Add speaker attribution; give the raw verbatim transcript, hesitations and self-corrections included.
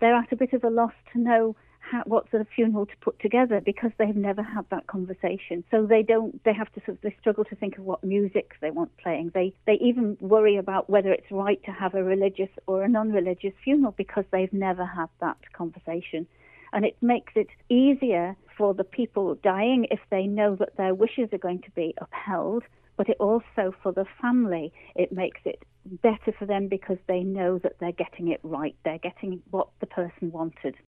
Speaker 1: they're at a bit of a loss to know how, what sort of funeral to put together, because they've never had that conversation. So they don't, they have to sort of, they struggle to think of what music they want playing. They, they even worry about whether it's right to have a religious or a non-religious funeral, because they've never had that conversation. And it makes it easier for the people dying if they know that their wishes are going to be upheld, but it also, for the family, it makes it better for them because they know that they're getting it right. They're getting what the person wanted.